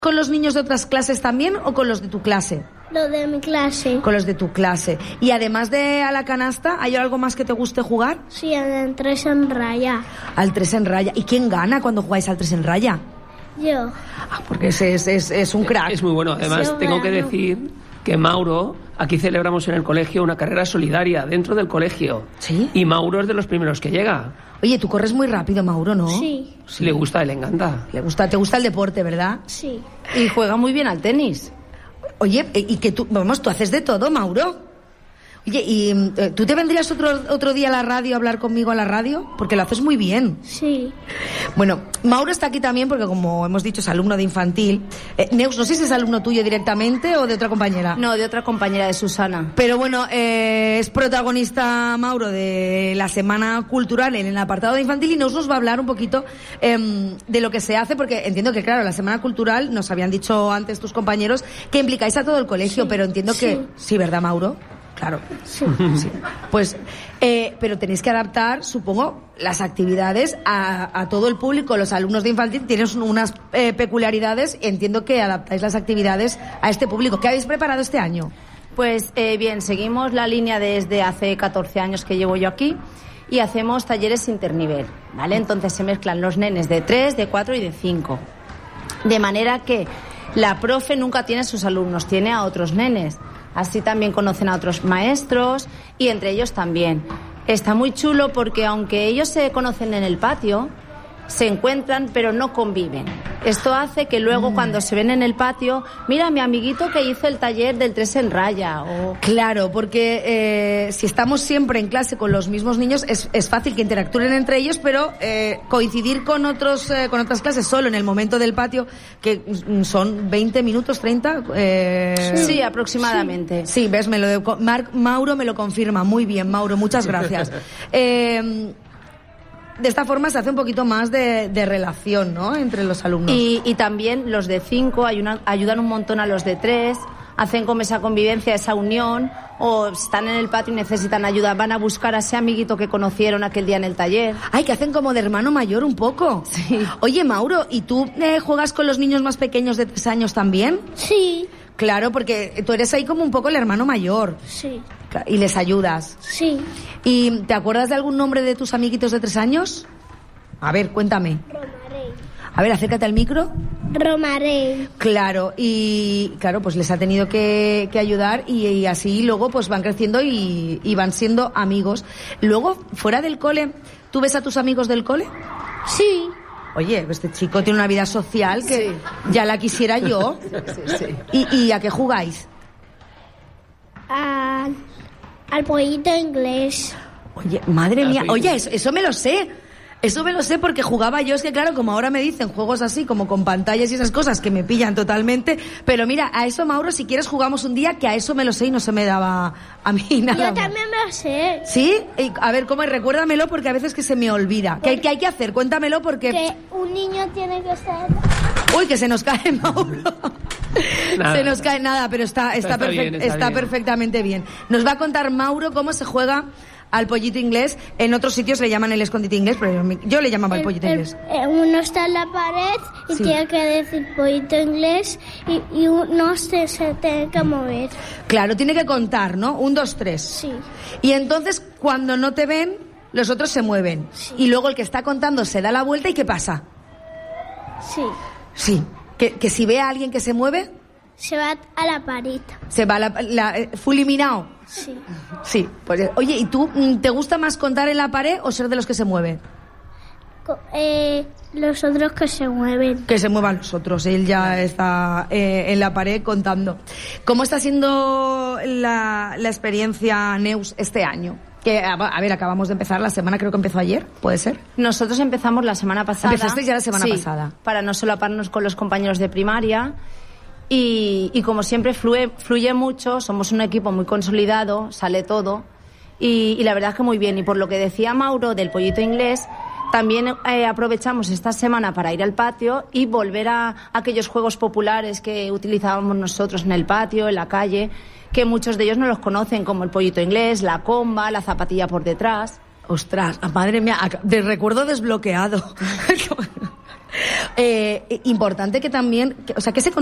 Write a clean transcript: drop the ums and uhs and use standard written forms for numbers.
con los niños de otras clases también o con los de tu clase? Los de mi clase. Con los de tu clase. Y además de a la canasta, ¿hay algo más que te guste jugar? Sí, al 3 en raya. Al 3 en raya. ¿Y quién gana cuando jugáis al 3 en raya? Yo. Porque es un crack. Es muy bueno. Además, tengo que decir que Mauro, aquí celebramos en el colegio una carrera solidaria dentro del colegio. ¿Sí? Y Mauro es de los primeros que llega. Oye, tú corres muy rápido, Mauro, ¿no? Sí. Sí. Le gusta, le encanta. ¿Te gusta el deporte, verdad? Sí. Y juega muy bien al tenis. Oye, y que tú haces de todo, Mauro. Oye, ¿y tú te vendrías otro día a la radio a hablar conmigo a la radio? Porque lo haces muy bien. Sí. Bueno, Mauro está aquí también porque, como hemos dicho, es alumno de infantil. Neus, no sé si es alumno tuyo directamente o de otra compañera. No, de otra compañera, de Susana. Pero bueno, es protagonista, Mauro, de la Semana Cultural en el apartado de infantil, y Neus nos va a hablar un poquito de lo que se hace, porque entiendo que, claro, la Semana Cultural, nos habían dicho antes tus compañeros, que implicáis a todo el colegio, pero entiendo que... Sí, ¿verdad, Mauro? Claro. Sí. Sí. Pues, pero tenéis que adaptar, supongo, las actividades a todo el público. Los alumnos de infantil tienen unas peculiaridades. Entiendo que adaptáis las actividades a este público. ¿Qué habéis preparado este año? Pues bien, seguimos la línea desde hace 14 años que llevo yo aquí y hacemos talleres internivel, ¿vale? Entonces se mezclan los nenes de 3, de 4 y de 5. De manera que la profe nunca tiene a sus alumnos, tiene a otros nenes. Así también conocen a otros maestros y entre ellos también. Está muy chulo porque aunque ellos se conocen en el patio, se encuentran pero no conviven. Esto hace que luego cuando se ven en el patio, mira, mi amiguito que hizo el taller del 3 en raya. O... Claro, porque si estamos siempre en clase con los mismos niños es fácil que interactúen entre ellos, pero coincidir con otras clases solo en el momento del patio, que son 20 minutos, 30... Sí, aproximadamente. Sí, ves, Mauro me lo confirma. Muy bien, Mauro, muchas gracias. De esta forma se hace un poquito más de relación, ¿no?, entre los alumnos. Y también los de 5 ayudan un montón a los de 3, hacen como esa convivencia, esa unión, o están en el patio y necesitan ayuda, van a buscar a ese amiguito que conocieron aquel día en el taller. Ay, que hacen como de hermano mayor un poco. Sí. Oye, Mauro, ¿y tú juegas con los niños más pequeños de 3 años también? Sí. Claro, porque tú eres ahí como un poco el hermano mayor. Sí. Y les ayudas. Sí. ¿Y te acuerdas de algún nombre de tus amiguitos de 3 años? A ver, cuéntame. Romaré. A ver, acércate al micro. Romaré. Claro, y claro, pues les ha tenido que ayudar y así luego pues van creciendo y van siendo amigos. Luego, fuera del cole, ¿tú ves a tus amigos del cole? Sí. Oye, este chico tiene una vida social que ya la quisiera yo. Sí. ¿Y a qué jugáis? Al pollito inglés. Oye, madre mía, oye, eso me lo sé. Eso me lo sé porque jugaba yo, es que claro, como ahora me dicen juegos así, como con pantallas y esas cosas que me pillan totalmente, pero mira, a eso, Mauro, si quieres jugamos un día, que a eso me lo sé y no se me daba a mí nada. Yo también me lo sé. ¿Sí? A ver, ¿cómo es? Recuérdamelo porque a veces que se me olvida. ¿Qué hay que hacer? Cuéntamelo porque... Que un niño tiene que estar... Uy, que se nos cae, Mauro. Nada. Se nos cae nada, pero está bien. Perfectamente bien. Nos va a contar Mauro cómo se juega al pollito inglés. En otros sitios le llaman el escondite inglés, pero yo le llamaba el pollito inglés. Uno está en la pared y tiene que decir pollito inglés y uno se tiene que mover. Claro, tiene que contar, ¿no? 1, 2, 3. Sí. Y entonces, cuando no te ven, los otros se mueven. Sí. Y luego el que está contando se da la vuelta y ¿qué pasa? Sí. Sí. Que si ve a alguien que se mueve... Se va a la pared. Se va fulminado. Sí. Sí, pues oye, ¿y tú te gusta más contar en la pared o ser de los que se mueven? Los otros que se mueven. Que se muevan los otros, él ya está en la pared contando. ¿Cómo está siendo la experiencia, Neus, este año? Que, a ver, acabamos de empezar la semana, creo que empezó ayer, ¿puede ser? Nosotros empezamos la semana pasada. ¿Empezasteis ya la semana pasada? Para no solaparnos con los compañeros de primaria. Y como siempre fluye mucho, somos un equipo muy consolidado, sale todo y la verdad es que muy bien. Y por lo que decía Mauro del pollito inglés, también aprovechamos esta semana para ir al patio y volver a aquellos juegos populares que utilizábamos nosotros en el patio, en la calle, que muchos de ellos no los conocen, como el pollito inglés, la comba, la zapatilla por detrás. Ostras, madre mía, de recuerdo desbloqueado. Importante que también, o sea, que se